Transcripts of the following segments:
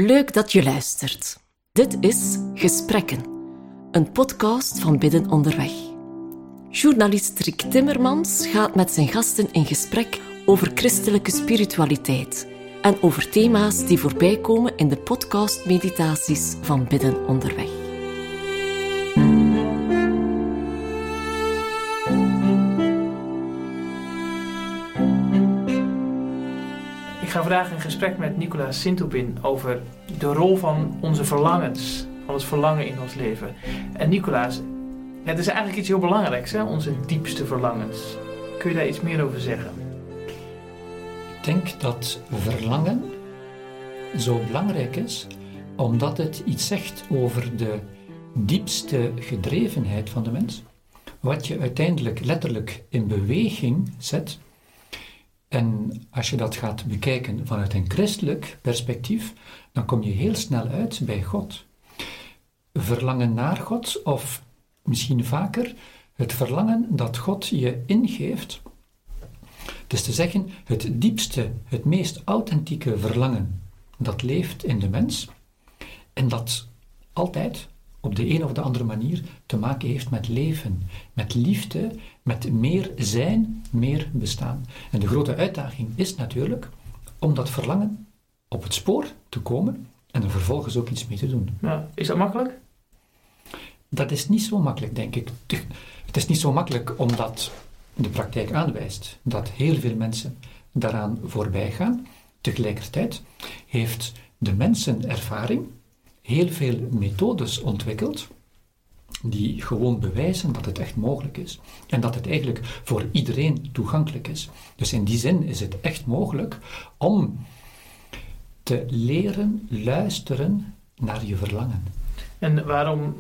Leuk dat je luistert. Dit is Gesprekken, een podcast van Bidden Onderweg. Journalist Rick Timmermans gaat met zijn gasten in gesprek over christelijke spiritualiteit en over thema's die voorbij komen in de podcastmeditaties van Bidden Onderweg. Ik ga vandaag in gesprek met Nicolaas Sintopin over de rol van onze verlangens, van het verlangen in ons leven. En Nicolaas, het is eigenlijk iets heel belangrijks, hè? Onze diepste verlangens. Kun je daar iets meer over zeggen? Ik denk dat verlangen zo belangrijk is, omdat het iets zegt over de diepste gedrevenheid van de mens, wat je uiteindelijk letterlijk in beweging zet. En als je dat gaat bekijken vanuit een christelijk perspectief, dan kom je heel snel uit bij God. Verlangen naar God, of misschien vaker, het verlangen dat God je ingeeft. Dus te zeggen, het diepste, het meest authentieke verlangen, dat leeft in de mens. En dat altijd, op de een of de andere manier, te maken heeft met leven, met liefde, met meer zijn, meer bestaan. En de grote uitdaging is natuurlijk om dat verlangen op het spoor te komen en er vervolgens ook iets mee te doen. Ja, is dat makkelijk? Dat is niet zo makkelijk, denk ik. Het is niet zo makkelijk omdat de praktijk aanwijst dat heel veel mensen daaraan voorbij gaan. Tegelijkertijd heeft de mensenervaring heel veel methodes ontwikkeld die gewoon bewijzen dat het echt mogelijk is. En dat het eigenlijk voor iedereen toegankelijk is. Dus in die zin is het echt mogelijk om te leren luisteren naar je verlangen. En waarom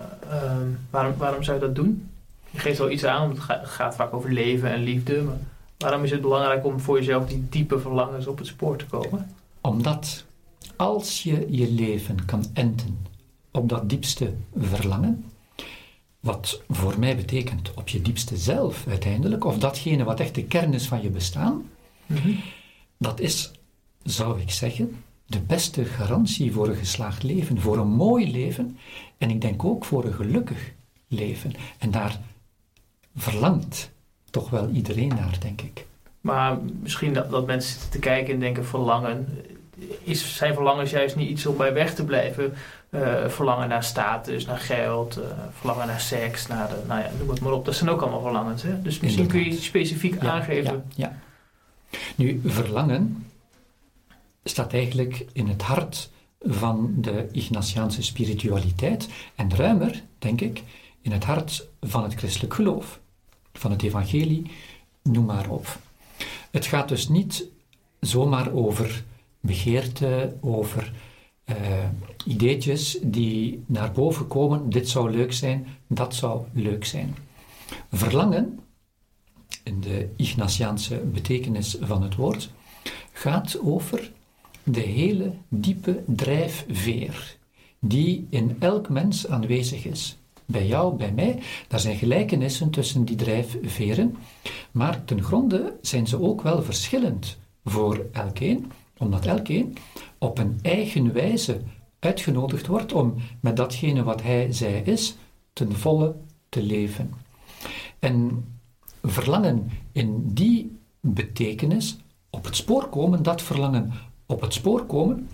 zou je dat doen? Je geeft wel iets aan, want het gaat vaak over leven en liefde. Maar waarom is het belangrijk om voor jezelf die diepe verlangens op het spoor te komen? Omdat als je je leven kan enten op dat diepste verlangen, wat voor mij betekent op je diepste zelf uiteindelijk, of datgene wat echt de kern is van je bestaan, dat is, zou ik zeggen, de beste garantie voor een geslaagd leven, voor een mooi leven en ik denk ook voor een gelukkig leven. En daar verlangt toch wel iedereen naar, denk ik. Maar misschien dat mensen zitten te kijken en denken verlangen. Zijn verlangens juist niet iets om bij weg te blijven? Verlangen naar status, naar geld, verlangen naar seks, noem het maar op. Dat zijn ook allemaal verlangens. Hè? Dus misschien kun je iets specifiek aangeven. Ja. Nu, verlangen staat eigenlijk in het hart van de Ignatiaanse spiritualiteit en ruimer, denk ik, in het hart van het christelijk geloof, van het evangelie, noem maar op. Het gaat dus niet zomaar over begeerte, over ideetjes die naar boven komen, dit zou leuk zijn, dat zou leuk zijn. Verlangen, in de Ignatiaanse betekenis van het woord, gaat over de hele diepe drijfveer die in elk mens aanwezig is. Bij jou, bij mij, daar zijn gelijkenissen tussen die drijfveren, maar ten gronde zijn ze ook wel verschillend voor elkeen, omdat elkeen op een eigen wijze uitgenodigd wordt om met datgene wat hij, zij is, ten volle te leven. En verlangen in die betekenis, op het spoor komen, dat verlangen op het spoor komen,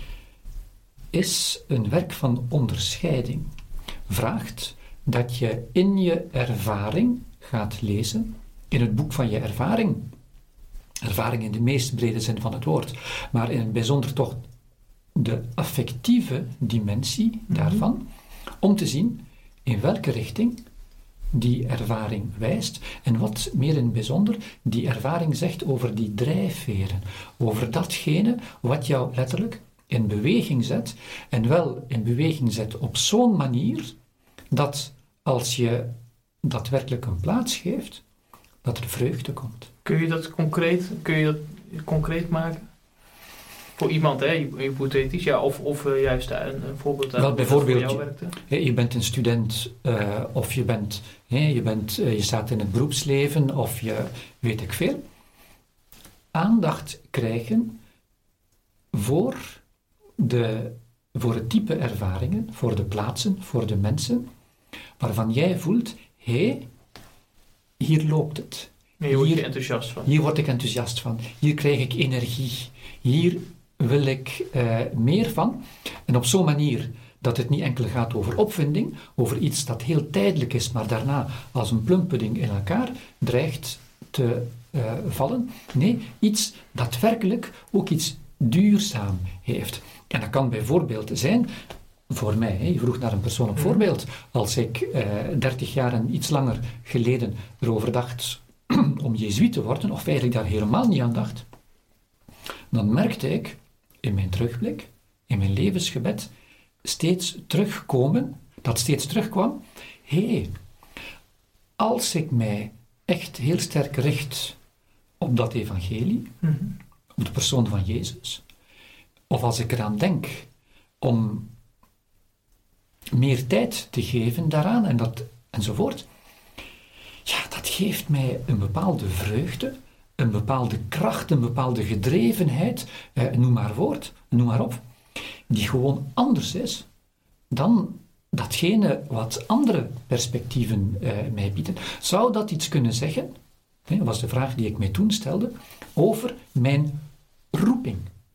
is een werk van onderscheiding. Vraagt dat je in je ervaring gaat lezen, in het boek van je ervaring in de meest brede zin van het woord, maar in het bijzonder toch de affectieve dimensie daarvan, om te zien in welke richting die ervaring wijst en wat meer in het bijzonder die ervaring zegt over die drijfveren, over datgene wat jou letterlijk in beweging zet en wel in beweging zet op zo'n manier dat als je daadwerkelijk een plaats geeft, dat er vreugde komt. Kun je dat concreet maken? Voor iemand, hè, hypothetisch, ja, of juist een voorbeeld wel, bijvoorbeeld, voor jou werkte? Je bent een student of je staat in het beroepsleven of je weet ik veel. Aandacht krijgen voor voor het type ervaringen, voor de plaatsen, voor de mensen, waarvan jij voelt, hé, hier loopt het. Hier word je enthousiast van. Hier word ik enthousiast van. Hier krijg ik energie. Hier wil ik meer van. En op zo'n manier dat het niet enkel gaat over opvinding, over iets dat heel tijdelijk is, maar daarna als een plumpudding in elkaar dreigt te vallen. Nee, iets dat werkelijk ook iets duurzaam heeft. En dat kan bijvoorbeeld zijn, voor mij, je vroeg naar een persoonlijk voorbeeld, als ik 30 jaar en iets langer geleden erover dacht om jezuïet te worden, of eigenlijk daar helemaal niet aan dacht, dan merkte ik in mijn terugblik, in mijn levensgebed, steeds terugkwam, hé, als ik mij echt heel sterk richt op dat evangelie, op de persoon van Jezus, of als ik eraan denk om meer tijd te geven daaraan enzovoort, ja, dat geeft mij een bepaalde vreugde, een bepaalde kracht, een bepaalde gedrevenheid, noem maar op, die gewoon anders is dan datgene wat andere perspectieven mij bieden. Zou dat iets kunnen zeggen, was de vraag die ik mij toen stelde, over mijn roeping?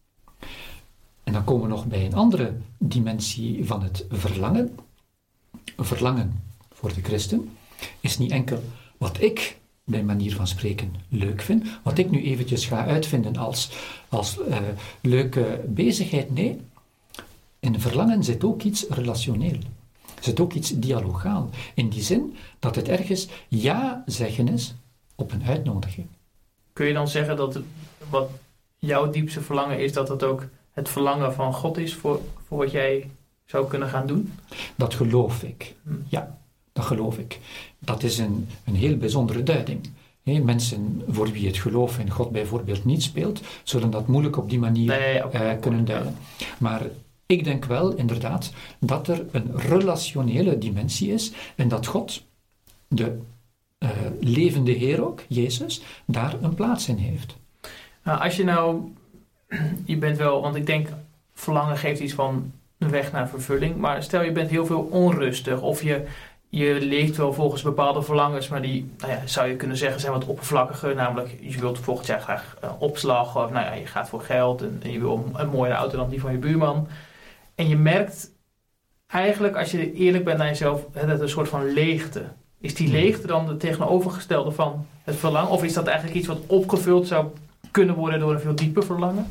En dan komen we nog bij een andere dimensie van het verlangen. Verlangen voor de christen is niet enkel wat ik, bij manier van spreken, leuk vind, wat ik nu eventjes ga uitvinden als leuke bezigheid. Nee, in een verlangen zit ook iets relationeel. Zit ook iets dialogaal. In die zin dat het ergens ja zeggen is op een uitnodiging. Kun je dan zeggen dat wat jouw diepste verlangen is, dat het ook het verlangen van God is voor wat jij zou kunnen gaan doen? Dat geloof ik. Ja, dat geloof ik. Dat is een heel bijzondere duiding. Mensen voor wie het geloof in God bijvoorbeeld niet speelt, zullen dat moeilijk op die manier kunnen duiden. Maar ik denk wel, inderdaad, dat er een relationele dimensie is en dat God, de levende Heer ook, Jezus, daar een plaats in heeft. Nou, als je bent wel, want ik denk, verlangen geeft iets van een weg naar vervulling, maar stel je bent heel veel onrustig of je leeft wel volgens bepaalde verlangens, maar die, zou je kunnen zeggen, zijn wat oppervlakkiger. Namelijk, je wilt volgend jaar graag opslag, of je gaat voor geld en je wil een mooiere auto dan die van je buurman. En je merkt eigenlijk, als je eerlijk bent naar jezelf, dat een soort van leegte. Is die leegte dan de tegenovergestelde van het verlangen? Of is dat eigenlijk iets wat opgevuld zou kunnen worden door een veel dieper verlangen?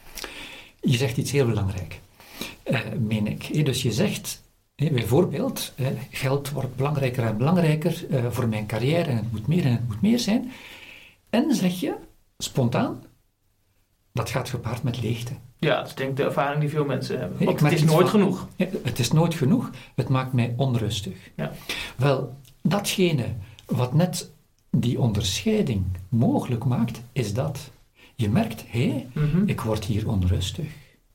Je zegt iets heel belangrijk, meen ik. Dus je zegt, bijvoorbeeld, geld wordt belangrijker en belangrijker voor mijn carrière en het moet meer zijn. En zeg je, spontaan, dat gaat gepaard met leegte. Ja, dat is denk ik de ervaring die veel mensen hebben. Want het is nooit genoeg. Het is nooit genoeg. Het maakt mij onrustig. Ja. Wel, datgene wat net die onderscheiding mogelijk maakt, is dat. Je merkt, ik word hier onrustig.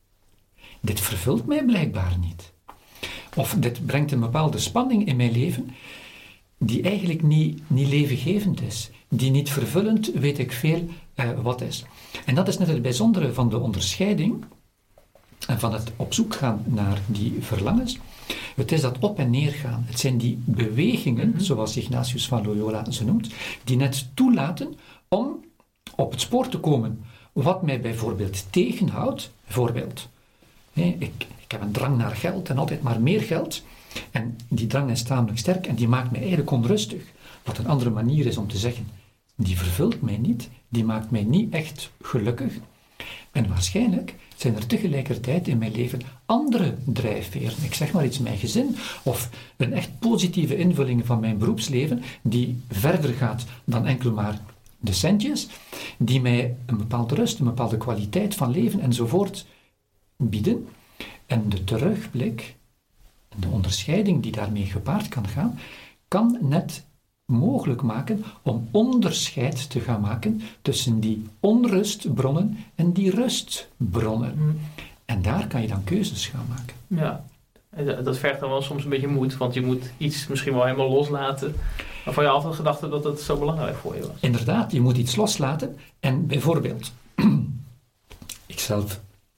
Dit vervult mij blijkbaar niet. Of dit brengt een bepaalde spanning in mijn leven, die eigenlijk niet levengevend is. Die niet vervullend, weet ik veel, wat is. En dat is net het bijzondere van de onderscheiding en van het op zoek gaan naar die verlangens. Het is dat op en neer gaan. Het zijn die bewegingen, zoals Ignatius van Loyola ze noemt, die net toelaten om op het spoor te komen wat mij bijvoorbeeld tegenhoudt. Bijvoorbeeld, ik heb een drang naar geld en altijd maar meer geld. En die drang is tamelijk sterk en die maakt mij eigenlijk onrustig. Wat een andere manier is om te zeggen, die vervult mij niet, die maakt mij niet echt gelukkig. En waarschijnlijk zijn er tegelijkertijd in mijn leven andere drijfveren. Ik zeg maar iets, mijn gezin, of een echt positieve invulling van mijn beroepsleven, die verder gaat dan enkel maar de centjes, die mij een bepaalde rust, een bepaalde kwaliteit van leven enzovoort bieden. En de terugblik, de onderscheiding die daarmee gepaard kan gaan, kan net mogelijk maken om onderscheid te gaan maken tussen die onrustbronnen en die rustbronnen. En daar kan je dan keuzes gaan maken. Ja, dat vergt dan wel soms een beetje moed, want je moet iets misschien wel helemaal loslaten waarvan je altijd gedacht hebt dat het zo belangrijk voor je was. Inderdaad, je moet iets loslaten en bijvoorbeeld, ik zelf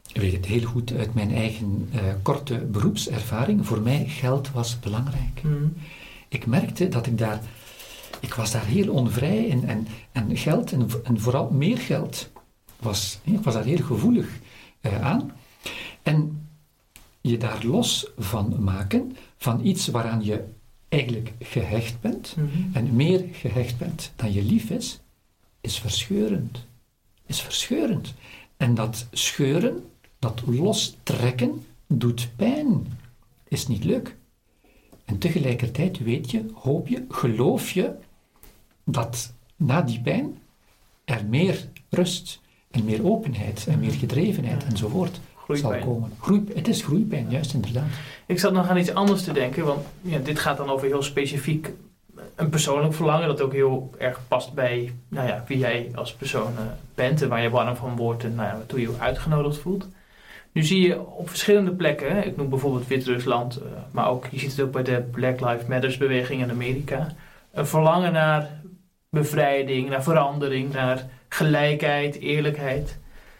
Ik weet het heel goed uit mijn eigen korte beroepservaring. Voor mij geld was belangrijk. Ik merkte dat ik was daar heel onvrij en geld, en vooral meer geld, ik was daar heel gevoelig aan. En je daar los van maken, van iets waaraan je eigenlijk gehecht bent, en meer gehecht bent dan je lief is verscheurend. Is verscheurend. En dat scheuren, dat lostrekken, doet pijn. Is niet leuk. En tegelijkertijd weet je, hoop je, geloof je, dat na die pijn er meer rust en meer openheid en meer gedrevenheid enzovoort zal komen. Het is groeipijn, juist inderdaad. Ik zat nog aan iets anders te denken, want dit gaat dan over heel specifiek een persoonlijk verlangen, dat ook heel erg past bij wie jij als persoon bent en waar je warm van wordt en waartoe je je uitgenodigd voelt. Nu zie je op verschillende plekken, ik noem bijvoorbeeld Wit-Rusland, maar ook, je ziet het ook bij de Black Lives Matter beweging in Amerika, een verlangen naar bevrijding, naar verandering, naar gelijkheid, eerlijkheid.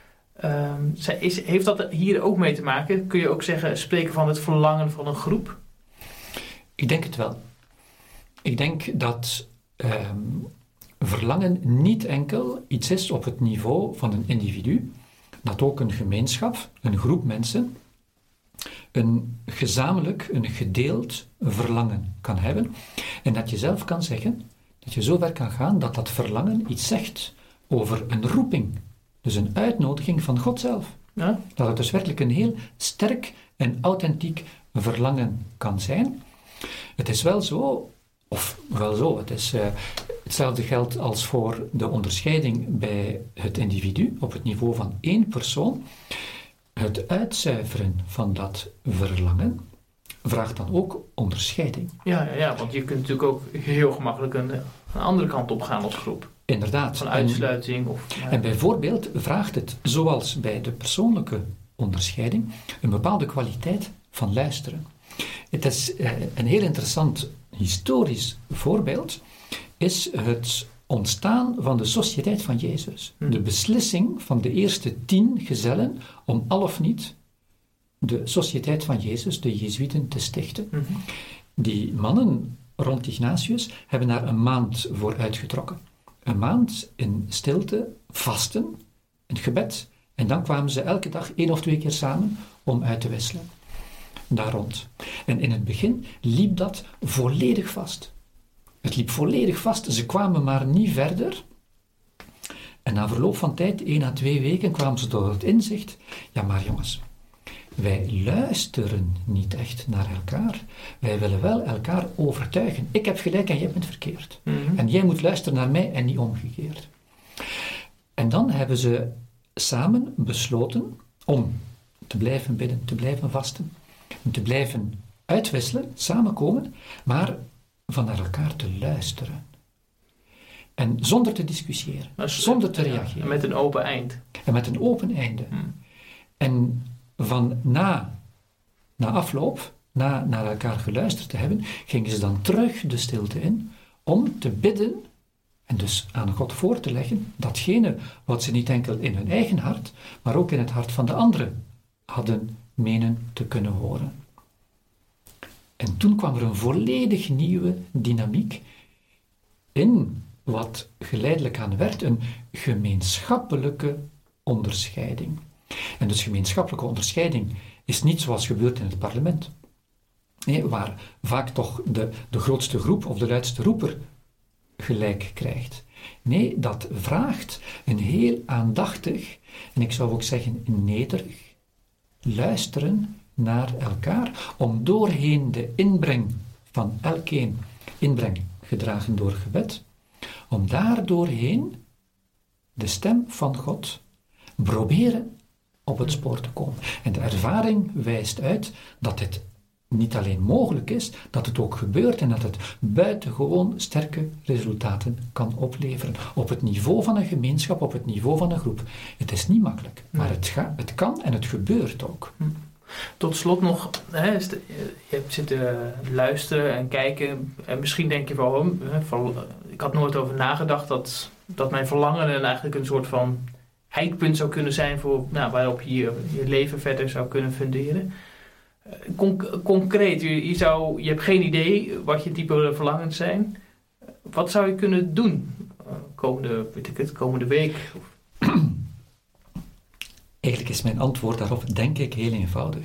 Heeft dat hier ook mee te maken? Kun je ook spreken van het verlangen van een groep? Ik denk het wel. Ik denk dat verlangen niet enkel iets is op het niveau van een individu, dat ook een gemeenschap, een groep mensen, een gezamenlijk, een gedeeld verlangen kan hebben. En dat je zelf kan zeggen, dat je zo ver kan gaan dat dat verlangen iets zegt over een roeping. Dus een uitnodiging van God zelf. Ja? Dat het dus werkelijk een heel sterk en authentiek verlangen kan zijn. Het is wel zo, het is hetzelfde geldt als voor de onderscheiding bij het individu op het niveau van één persoon. Het uitzuiveren van dat verlangen vraagt dan ook onderscheiding. Ja, want je kunt natuurlijk ook heel gemakkelijk een andere kant op gaan als groep. Inderdaad. Van uitsluiting. En bijvoorbeeld vraagt het, zoals bij de persoonlijke onderscheiding, een bepaalde kwaliteit van luisteren. Het is een heel interessant historisch voorbeeld, is het ontstaan van de Sociëteit van Jezus. De beslissing van de eerste 10 gezellen om al of niet de Sociëteit van Jezus, de Jezuïeten, te stichten. Die mannen rond Ignatius hebben daar een maand voor uitgetrokken. Een maand in stilte, vasten, een gebed, en dan kwamen ze elke dag 1 of 2 keer samen om uit te wisselen. Daar rond. En in het begin liep dat volledig vast. Het liep volledig vast, ze kwamen maar niet verder. En na verloop van tijd, 1 à 2 weken, kwamen ze tot het inzicht, ja maar jongens, wij luisteren niet echt naar elkaar. Wij willen wel elkaar overtuigen. Ik heb gelijk en jij bent verkeerd. En jij moet luisteren naar mij en niet omgekeerd. En dan hebben ze samen besloten om te blijven bidden, te blijven vasten, te blijven uitwisselen, samenkomen, maar van naar elkaar te luisteren. En zonder te discussiëren, zonder te reageren. En met een open eind. En met een open einde. En van na afloop, na naar elkaar geluisterd te hebben, gingen ze dan terug de stilte in om te bidden en dus aan God voor te leggen datgene wat ze niet enkel in hun eigen hart, maar ook in het hart van de anderen hadden menen te kunnen horen. En toen kwam er een volledig nieuwe dynamiek in wat geleidelijk aan werd een gemeenschappelijke onderscheiding. En dus gemeenschappelijke onderscheiding is niet zoals gebeurt in het parlement. Nee, waar vaak toch de grootste groep of de luidste roeper gelijk krijgt. Nee, dat vraagt een heel aandachtig, en ik zou ook zeggen nederig, luisteren naar elkaar, om doorheen de inbreng van elkeen, inbreng gedragen door gebed, om daar doorheen de stem van God proberen op het spoor te komen. En de ervaring wijst uit dat dit niet alleen mogelijk is, dat het ook gebeurt en dat het buitengewoon sterke resultaten kan opleveren. Op het niveau van een gemeenschap, op het niveau van een groep. Het is niet makkelijk, maar het kan en het gebeurt ook. Tot slot nog, je hebt zitten luisteren en kijken en misschien denk je wel, ik had nooit over nagedacht dat mijn verlangen eigenlijk een soort van eikpunt zou kunnen zijn voor, waarop je je leven verder zou kunnen funderen. Concreet, je hebt geen idee wat je diepere verlangens zijn. Wat zou je kunnen doen komende week? Eigenlijk is mijn antwoord daarop, denk ik, heel eenvoudig.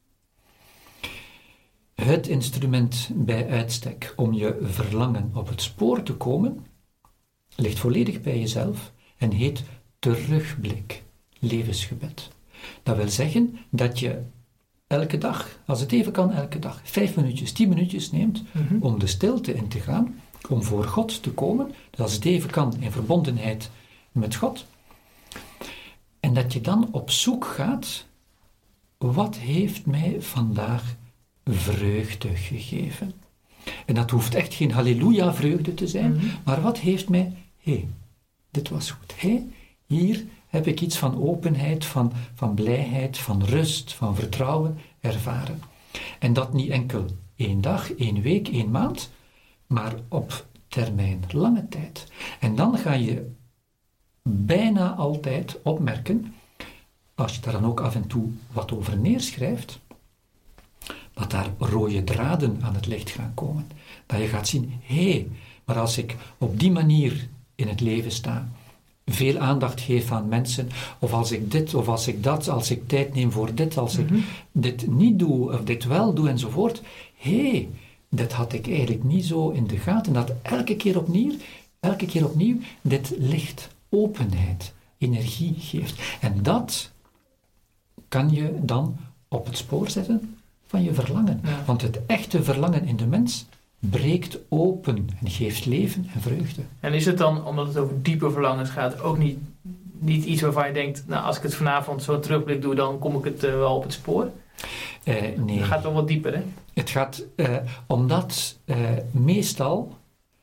Het instrument bij uitstek om je verlangen op het spoor te komen, ligt volledig bij jezelf en heet terugblik, levensgebed. Dat wil zeggen dat je elke dag, als het even kan, elke dag 5 minuutjes, 10 minuutjes neemt om de stilte in te gaan, om voor God te komen, dus als het even kan in verbondenheid met God, en dat je dan op zoek gaat, wat heeft mij vandaag vreugde gegeven? En dat hoeft echt geen halleluja vreugde te zijn, maar wat heeft mij, dit was goed, hier heb ik iets van openheid, van blijheid, van rust, van vertrouwen ervaren. En dat niet enkel 1 dag, 1 week, 1 maand, maar op termijn, lange tijd. En dan ga je bijna altijd opmerken, als je daar dan ook af en toe wat over neerschrijft, dat daar rode draden aan het licht gaan komen. Dat je gaat zien, maar als ik op die manier in het leven sta, veel aandacht geef aan mensen, of als ik dit, of als ik dat, als ik tijd neem voor dit, als ik dit niet doe, of dit wel doe, enzovoort. Dat had ik eigenlijk niet zo in de gaten, dat elke keer opnieuw dit licht, openheid, energie geeft. En dat kan je dan op het spoor zetten van je verlangen. Ja. Want het echte verlangen in de mens breekt open en geeft leven en vreugde. En is het dan, omdat het over diepe verlangens gaat, ook niet iets waarvan je denkt, als ik het vanavond zo terugblik doe, dan kom ik het wel op het spoor? Nee. Het gaat wel wat dieper, hè? Het gaat, omdat meestal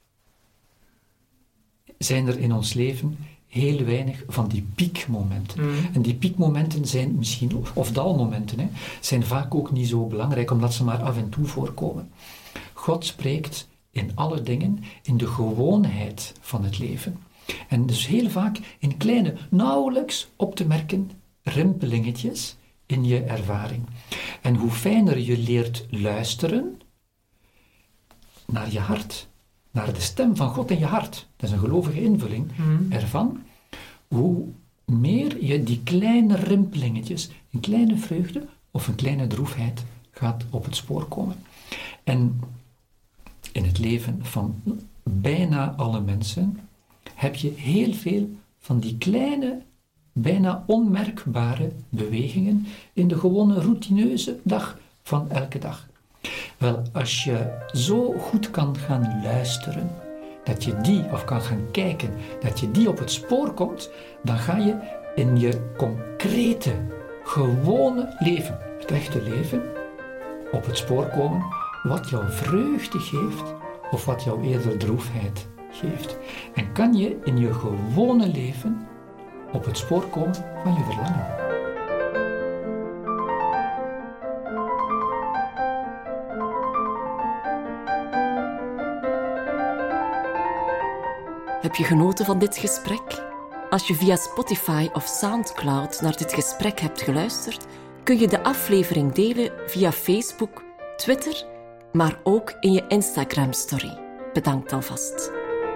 zijn er in ons leven heel weinig van die piekmomenten. En die piekmomenten zijn misschien, of dalmomenten, zijn vaak ook niet zo belangrijk, omdat ze maar af en toe voorkomen. God spreekt in alle dingen, in de gewoonheid van het leven. En dus heel vaak in kleine, nauwelijks op te merken rimpelingetjes in je ervaring. En hoe fijner je leert luisteren naar je hart, naar de stem van God in je hart, dat is een gelovige invulling ervan, hoe meer je die kleine rimpelingetjes, een kleine vreugde of een kleine droefheid gaat op het spoor komen. En in het leven van bijna alle mensen heb je heel veel van die kleine, bijna onmerkbare bewegingen in de gewone routineuze dag van elke dag. Wel, als je zo goed kan gaan luisteren, dat je die, of kan gaan kijken, dat je die op het spoor komt, dan ga je in je concrete, gewone leven, het echte leven, op het spoor komen, wat jou vreugde geeft, of wat jou eerder droefheid geeft. En kan je in je gewone leven op het spoor komen van je verlangen. Heb je genoten van dit gesprek? Als je via Spotify of Soundcloud naar dit gesprek hebt geluisterd, kun je de aflevering delen via Facebook, Twitter, maar ook in je Instagram-story. Bedankt alvast.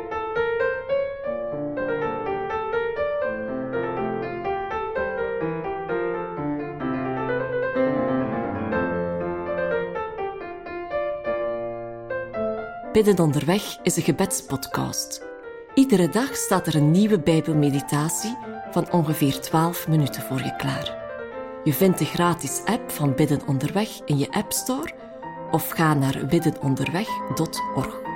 Bidden onderweg is een gebedspodcast. Iedere dag staat er een nieuwe Bijbelmeditatie van ongeveer 12 minuten voor je klaar. Je vindt de gratis app van Bidden onderweg in je App Store of ga naar biddenonderweg.org.